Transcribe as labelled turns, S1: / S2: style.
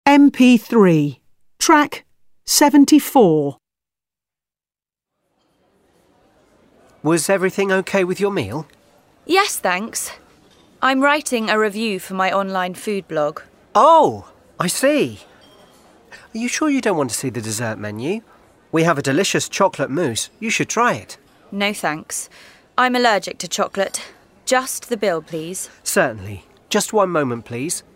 S1: MP3, track 74.
S2: Was everything okay with your meal?
S3: Yes, thanks. I'm writing a review for my online food blog.
S2: Oh, I see. Are you sure you don't want to see the dessert menu? We have a delicious chocolate mousse. You should try it.
S3: No thanks. I'm allergic to chocolate. Just the bill, please.
S2: Certainly. Just one moment, please.